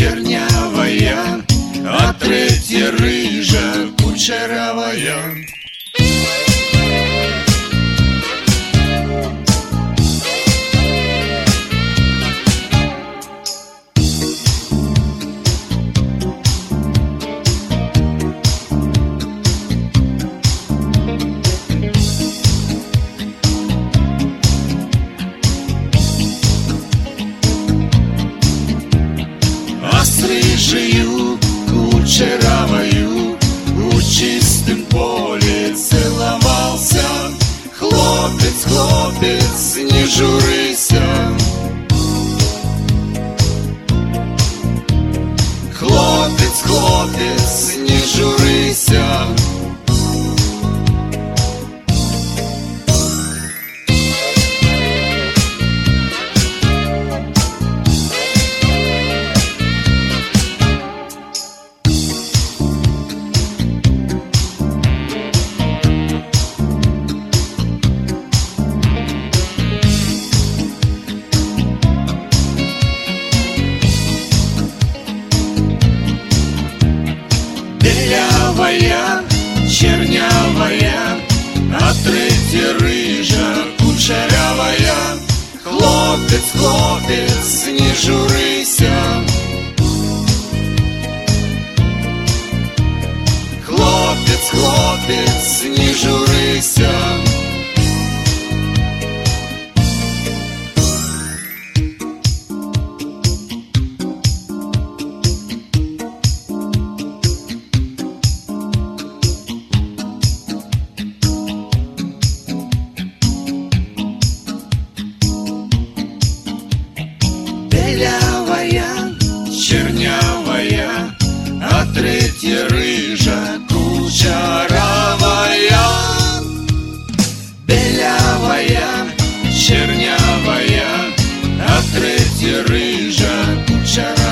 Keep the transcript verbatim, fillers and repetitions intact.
чернявая, а третья рыжая, кучерявая. А с рыжею, кучерявою у чистом поле целовался. Хлопец, хлопец, не журися. Хлопец, хлопец, не журися. Белявая, чернявая, а третья рыжая, кучерявая. Хлопец, хлопец, не журися. Хлопец, хлопец, не журися. Белявая, чернявая, а третья рыжая, кучерявая. Белявая, чернявая, а третья рыжая, кучерявая.